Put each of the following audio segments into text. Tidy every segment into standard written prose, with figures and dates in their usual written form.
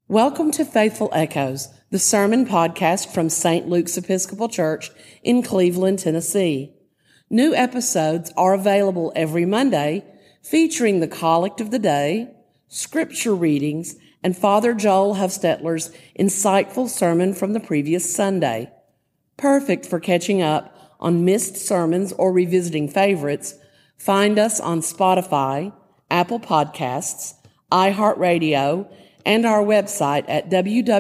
Welcome to Faithful Echoes, the sermon podcast from St. Luke's Episcopal Church in Cleveland, Tennessee. New episodes are available every Monday, featuring the Collect of the Day, scripture readings, and Father Joel Hufstetler's insightful sermon from the previous Sunday. Perfect for catching up on missed sermons or revisiting favorites. Find us on Spotify, Apple Podcasts, iHeartRadio, and our website at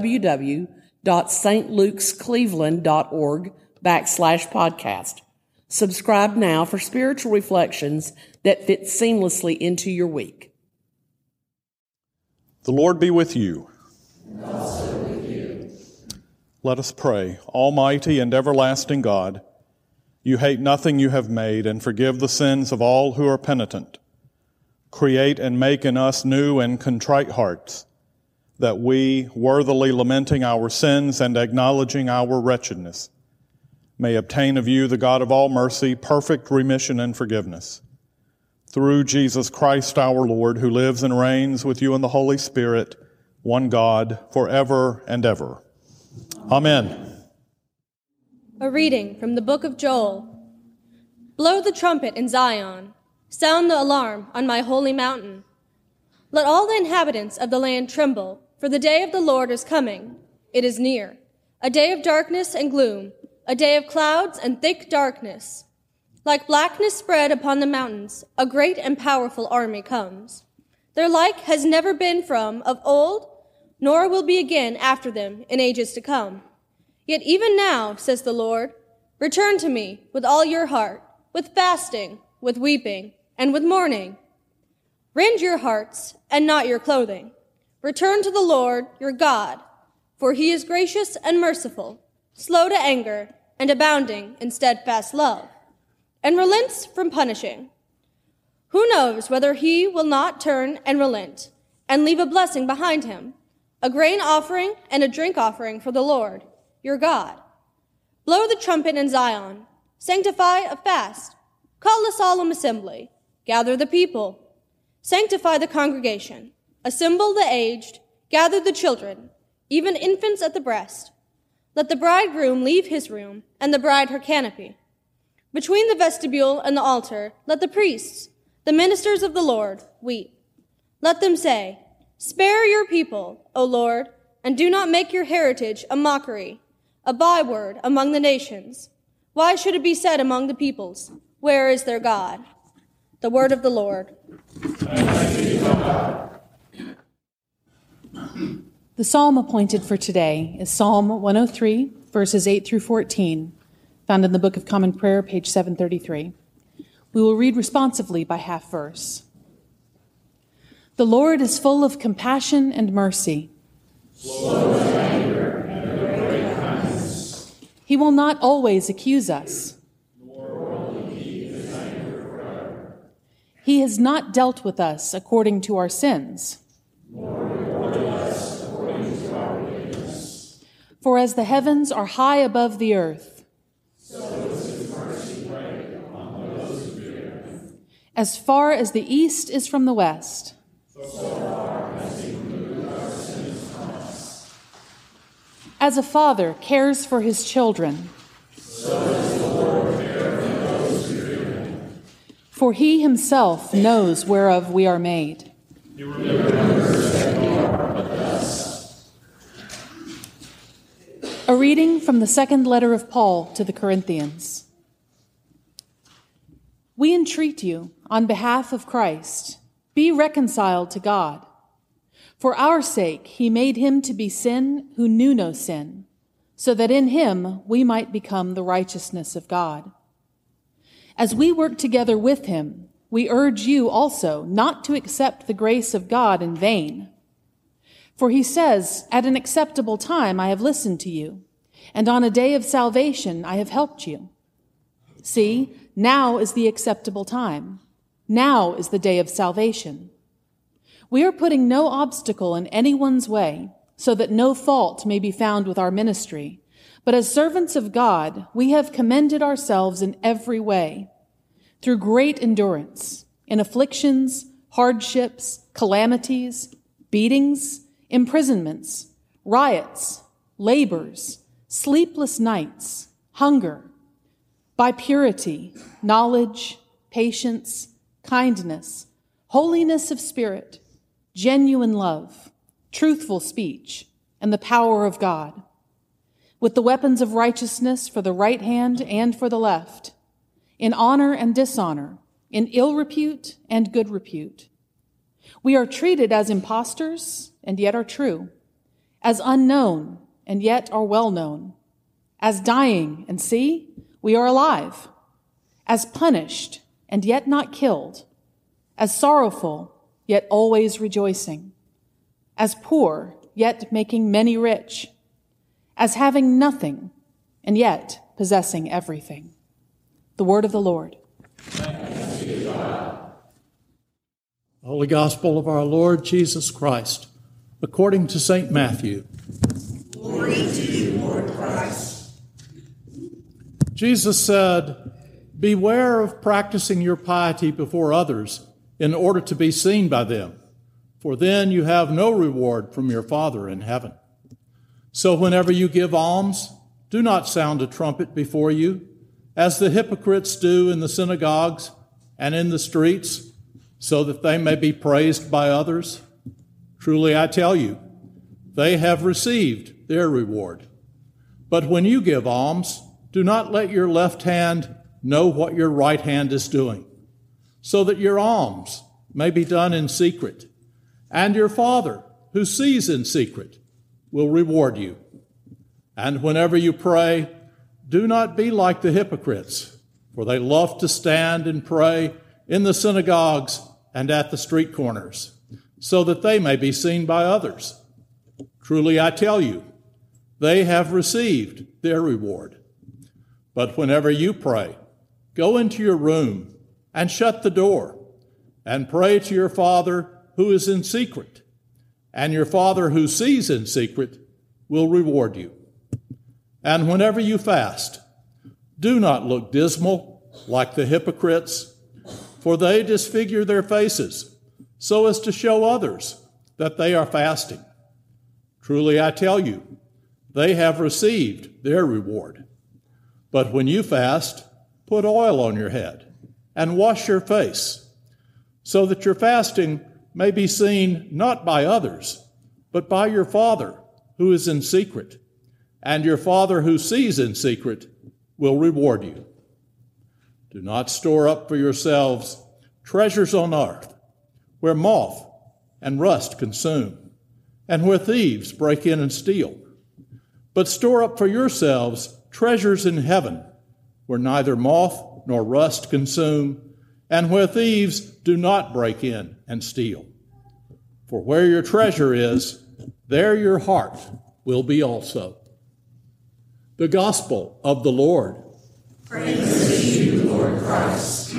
www.stlukescleveland.org/podcast. Subscribe now for spiritual reflections that fit seamlessly into your week. The Lord be with you. And also with you. Let us pray. Almighty and everlasting God, you hate nothing you have made and forgive the sins of all who are penitent. Create and make in us new and contrite hearts, that we, worthily lamenting our sins and acknowledging our wretchedness, may obtain of you, the God of all mercy, perfect remission and forgiveness. Through Jesus Christ our Lord, who lives and reigns with you in the Holy Spirit, one God, forever and ever. Amen. A reading from the book of Joel. Blow the trumpet in Zion. Sound the alarm on my holy mountain. Let all the inhabitants of the land tremble, for the day of the Lord is coming. It is near. A day of darkness and gloom, a day of clouds and thick darkness. Like blackness spread upon the mountains, a great and powerful army comes. Their like has never been from of old, nor will be again after them in ages to come. Yet even now, says the Lord, return to me with all your heart, with fasting, with weeping, and with mourning. Rend your hearts and not your clothing. Return to the Lord your God, for he is gracious and merciful, slow to anger, and abounding in steadfast love, and relents from punishing. Who knows whether he will not turn and relent, and leave a blessing behind him, a grain offering and a drink offering for the Lord your God. Blow the trumpet in Zion, sanctify a fast, call a solemn assembly, gather the people, sanctify the congregation, assemble the aged, gather the children, even infants at the breast. Let the bridegroom leave his room, and the bride her canopy. Between the vestibule and the altar, let the priests, the ministers of the Lord, weep. Let them say, spare your people, O Lord, and do not make your heritage a mockery, a byword among the nations. Why should it be said among the peoples, where is their God? The word of the Lord. Thanks be to God. The psalm appointed for today is Psalm 103, verses 8 through 14, found in the Book of Common Prayer, page 733. We will read responsively by half verse. The Lord is full of compassion and mercy. Slow to anger and of great kindness. He will not always accuse us. Nor will he keep his anger forever. He has not dealt with us according to our sins. Nor rewarded us according to our wickedness. For as the heavens are high above the earth, So is his mercy great among those who fear him. as far as the east is from the west, So far as he removed our sins from us. as a father cares for his children, So does the Lord care for those who fear him. for he himself knows whereof we are made. He remembers that we are but dust. A reading from the second letter of Paul to the Corinthians. We entreat you, on behalf of Christ, be reconciled to God. For our sake he made him to be sin who knew no sin, so that in him we might become the righteousness of God. As we work together with him, we urge you also not to accept the grace of God in vain. For he says, at an acceptable time I have listened to you, and on a day of salvation I have helped you. See, now is the acceptable time. Now is the day of salvation. We are putting no obstacle in anyone's way, so that no fault may be found with our ministry. But as servants of God, we have commended ourselves in every way, through great endurance, in afflictions, hardships, calamities, beatings, imprisonments, riots, labors, sleepless nights, hunger, by purity, knowledge, patience, kindness, holiness of spirit, genuine love, truthful speech, and the power of God, with the weapons of righteousness for the right hand and for the left, in honor and dishonor, in ill repute and good repute. We are treated as impostors and yet are true, as unknown and yet are well known, as dying and see, we are alive, as punished and yet not killed, as sorrowful yet always rejoicing, as poor yet making many rich, as having nothing and yet possessing everything. The word of the Lord. Thanks be to God. Holy Gospel of our Lord Jesus Christ, according to St. Matthew. Glory to you, Lord Christ. Jesus said, "Beware of practicing your piety before others in order to be seen by them, for then you have no reward from your Father in heaven. So whenever you give alms, do not sound a trumpet before you, as the hypocrites do in the synagogues and in the streets, so that they may be praised by others. Truly I tell you, they have received their reward. But when you give alms, do not let your left hand know what your right hand is doing, so that your alms may be done in secret, and your Father, who sees in secret, will reward you. And whenever you pray, do not be like the hypocrites, for they love to stand and pray in the synagogues and at the street corners, so that they may be seen by others. Truly I tell you, they have received their reward. But whenever you pray, go into your room and shut the door, and pray to your Father who is in secret, and your Father who sees in secret will reward you. And whenever you fast, do not look dismal like the hypocrites, for they disfigure their faces so as to show others that they are fasting. Truly I tell you, they have received their reward. But when you fast, put oil on your head and wash your face, so that your fasting may be seen not by others, but by your Father who is in secret, and your Father who sees in secret will reward you. Do not store up for yourselves treasures on earth, where moth and rust consume, and where thieves break in and steal. But store up for yourselves treasures in heaven, where neither moth nor rust consume, and where thieves do not break in and steal. For where your treasure is, there your heart will be also." The Gospel of the Lord. Praise to you, Lord Christ.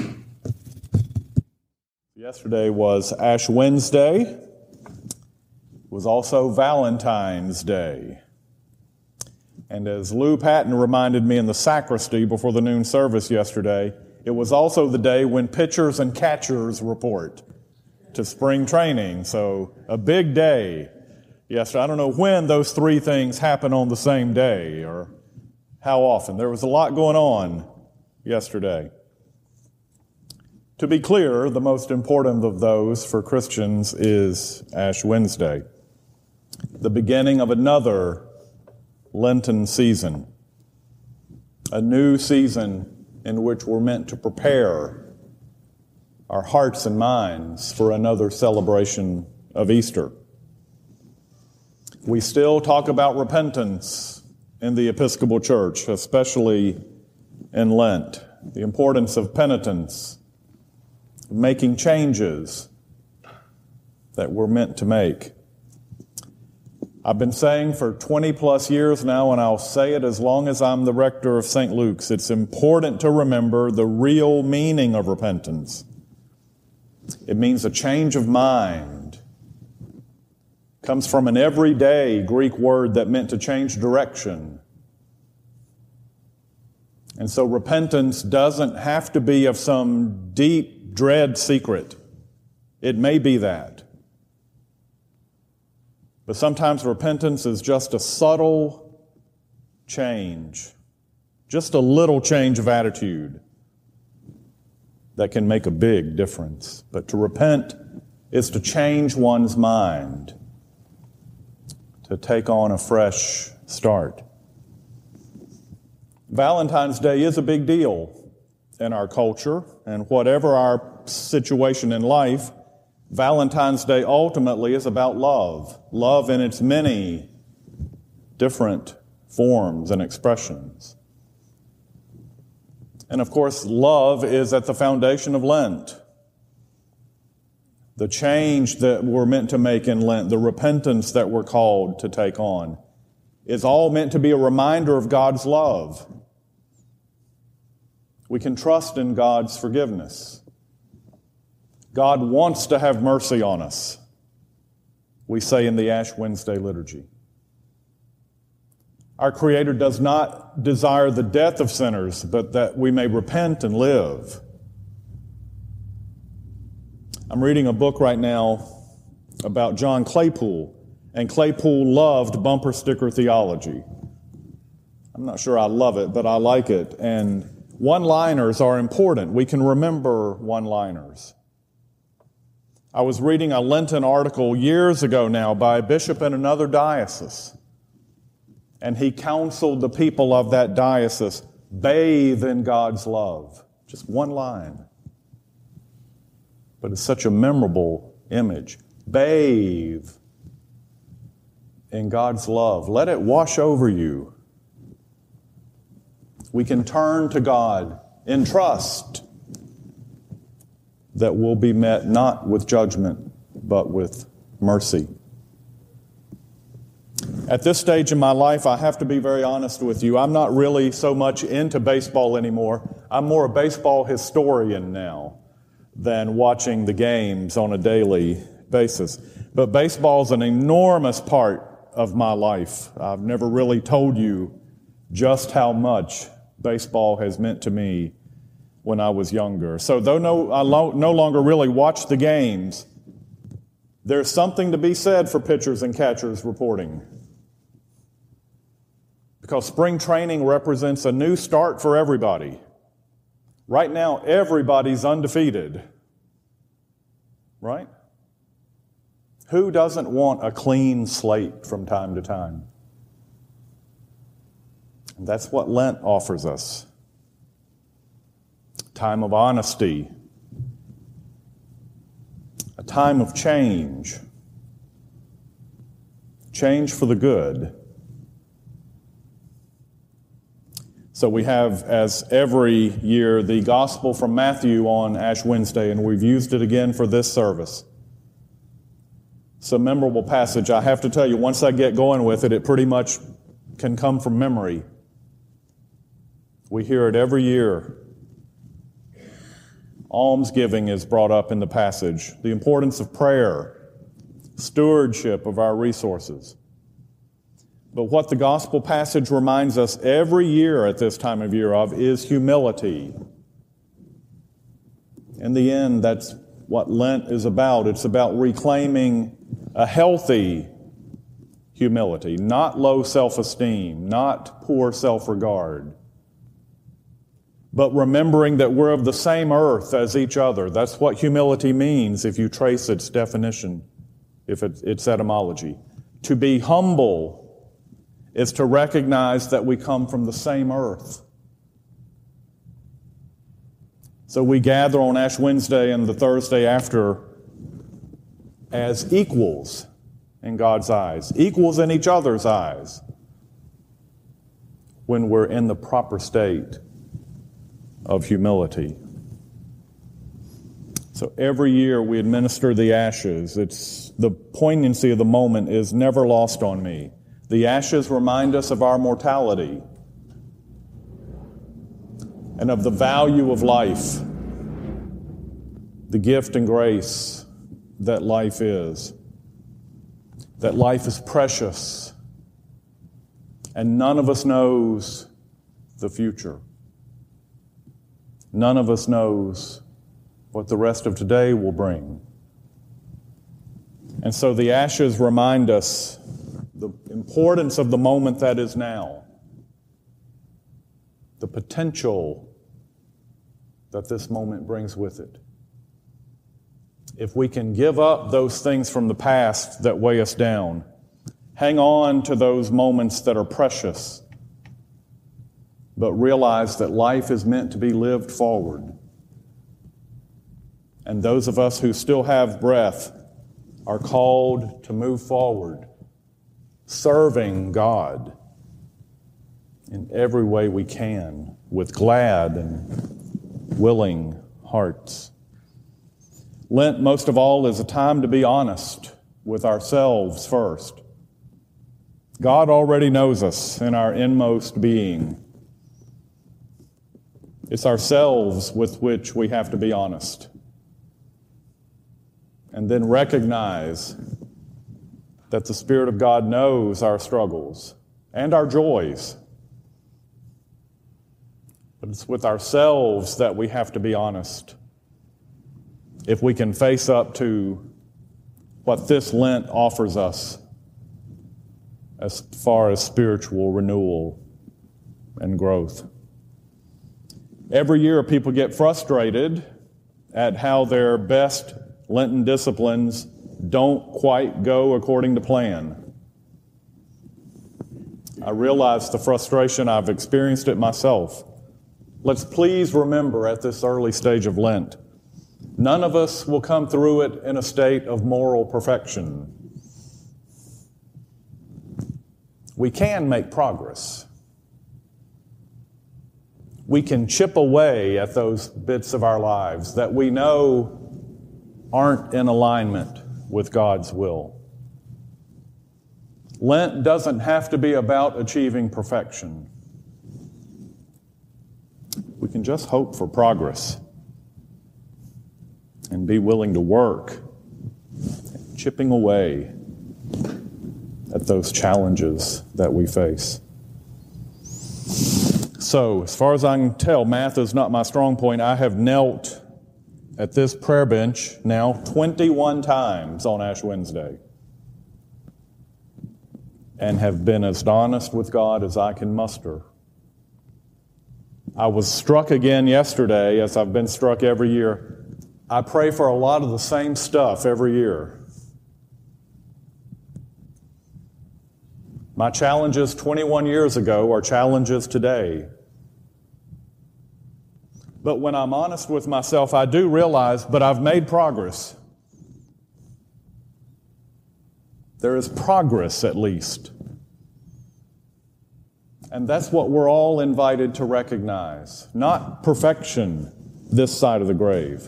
Yesterday was Ash Wednesday. It was also Valentine's Day. And as Lou Patton reminded me in the sacristy before the noon service yesterday, it was also the day when pitchers and catchers report to spring training. So a big day yesterday. I don't know when those three things happen on the same day or how often. There was a lot going on yesterday. To be clear, the most important of those for Christians is Ash Wednesday, the beginning of another Lenten season, a new season in which we're meant to prepare our hearts and minds for another celebration of Easter. We still talk about repentance in the Episcopal Church, especially in Lent, the importance of penitence, making changes that we're meant to make. I've been saying for 20 plus years now, and I'll say it as long as I'm the rector of St. Luke's, it's important to remember the real meaning of repentance. It means a change of mind. It comes from an everyday Greek word that meant to change direction. And so repentance doesn't have to be of some deep dread secret. It may be that. But sometimes repentance is just a subtle change, just a little change of attitude that can make a big difference. But to repent is to change one's mind, to take on a fresh start. Valentine's Day is a big deal in our culture, and whatever our situation in life, Valentine's Day ultimately is about love. Love in its many different forms and expressions. And of course, love is at the foundation of Lent. The change that we're meant to make in Lent, the repentance that we're called to take on, is all meant to be a reminder of God's love. We can trust in God's forgiveness. God wants to have mercy on us, we say in the Ash Wednesday liturgy. Our Creator does not desire the death of sinners, but that we may repent and live. I'm reading a book right now about John Claypool, and Claypool loved bumper sticker theology. I'm not sure I love it, but I like it, and one-liners are important. We can remember one-liners. I was reading a Lenten article years ago now by a bishop in another diocese, and he counseled the people of that diocese, bathe in God's love. Just one line. But it's such a memorable image. Bathe in God's love. Let it wash over you. We can turn to God in trust that we'll be met not with judgment, but with mercy. At this stage in my life, I have to be very honest with you. I'm not really so much into baseball anymore. I'm more a baseball historian now than watching the games on a daily basis. But baseball is an enormous part of my life. I've never really told you just how much baseball has meant to me when I was younger. So though I no longer really watch the games, there's something to be said for pitchers and catchers reporting. Because spring training represents a new start for everybody. Right now, everybody's undefeated. Right? Who doesn't want a clean slate from time to time? And that's what Lent offers us. A time of honesty. A time of change. Change for the good. So we have, as every year, the Gospel from Matthew on Ash Wednesday, and we've used it again for this service. It's a memorable passage. I have to tell you, once I get going with it, it pretty much can come from memory. We hear it every year. Almsgiving is brought up in the passage. The importance of prayer, stewardship of our resources. But what the gospel passage reminds us every year at this time of year of is humility. In the end, that's what Lent is about. It's about reclaiming a healthy humility, not low self-esteem, not poor self-regard, but remembering that we're of the same earth as each other. That's what humility means if you trace its definition, if its etymology. To be humble is to recognize that we come from the same earth. So we gather on Ash Wednesday and the Thursday after as equals in God's eyes, equals in each other's eyes, when we're in the proper state of humility. So every year we administer the ashes. The poignancy of the moment is never lost on me. The ashes remind us of our mortality and of the value of life, the gift and grace that life is precious, and none of us knows the future. None of us knows what the rest of today will bring. And so the ashes remind us the importance of the moment that is now, the potential that this moment brings with it. If we can give up those things from the past that weigh us down, hang on to those moments that are precious, but realize that life is meant to be lived forward. And those of us who still have breath are called to move forward, serving God in every way we can, with glad and willing hearts. Lent, most of all, is a time to be honest with ourselves first. God already knows us in our inmost being. It's ourselves with which we have to be honest. And then recognize that the Spirit of God knows our struggles and our joys. But it's with ourselves that we have to be honest. If we can face up to what this Lent offers us as far as spiritual renewal and growth. Every year people get frustrated at how their best Lenten disciplines don't quite go according to plan. I realize the frustration. I've experienced it myself. Let's please remember at this early stage of Lent, none of us will come through it in a state of moral perfection. We can make progress. We can chip away at those bits of our lives that we know aren't in alignment with God's will. Lent doesn't have to be about achieving perfection. We can just hope for progress and be willing to work, chipping away at those challenges that we face. So, as far as I can tell, math is not my strong point. I have knelt at this prayer bench now 21 times on Ash Wednesday and have been as honest with God as I can muster. I was struck again yesterday, as I've been struck every year. I pray for a lot of the same stuff every year. My challenges 21 years ago are challenges today. But when I'm honest with myself, I do realize, but I've made progress. There is progress, at least. And that's what we're all invited to recognize. Not perfection this side of the grave,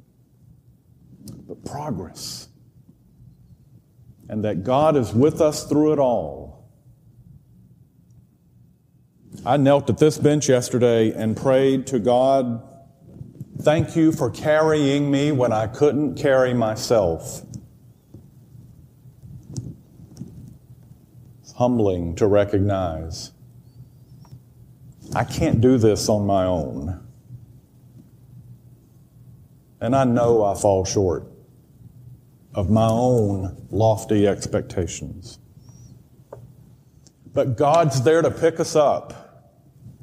but progress. And that God is with us through it all. I knelt at this bench yesterday and prayed to God, thank you for carrying me when I couldn't carry myself. It's humbling to recognize I can't do this on my own. And I know I fall short of my own lofty expectations. But God's there to pick us up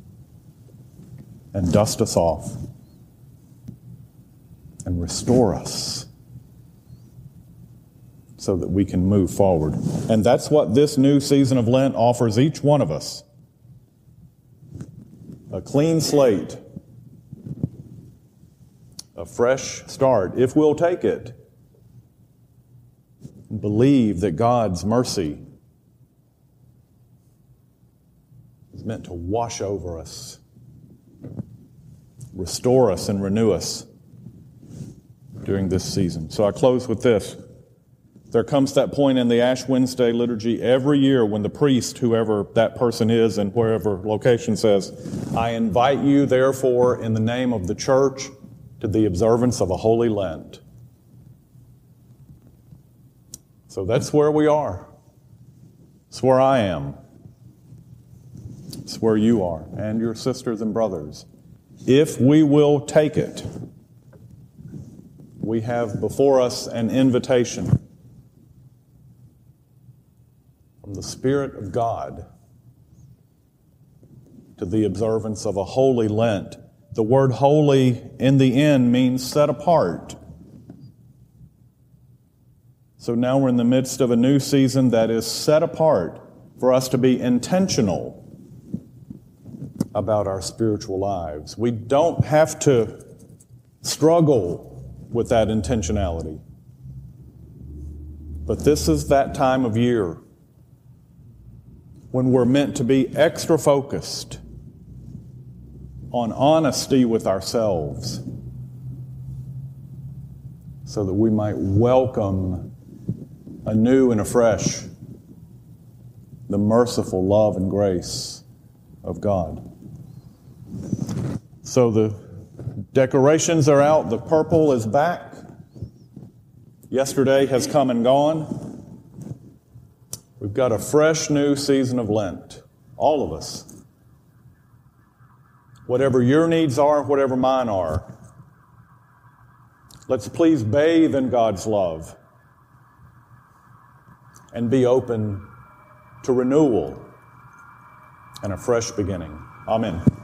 and dust us off and restore us so that we can move forward. And that's what this new season of Lent offers each one of us. A clean slate, a fresh start, if we'll take it. Believe that God's mercy is meant to wash over us, restore us, and renew us during this season. So I close with this. There comes that point in the Ash Wednesday liturgy every year when the priest, whoever that person is and wherever location, says, I invite you, therefore, in the name of the church, to the observance of a holy Lent. So that's where we are. It's where I am. It's where you are, and your sisters and brothers. If we will take it, we have before us an invitation Spirit of God to the observance of a holy Lent. The word holy in the end means set apart. So now we're in the midst of a new season that is set apart for us to be intentional about our spiritual lives. We don't have to struggle with that intentionality. But this is that time of year when we're meant to be extra focused on honesty with ourselves so that we might welcome anew and afresh the merciful love and grace of God. So the decorations are out, the purple is back. Yesterday has come and gone. We've got a fresh new season of Lent, all of us. Whatever your needs are, whatever mine are, let's please bathe in God's love and be open to renewal and a fresh beginning. Amen.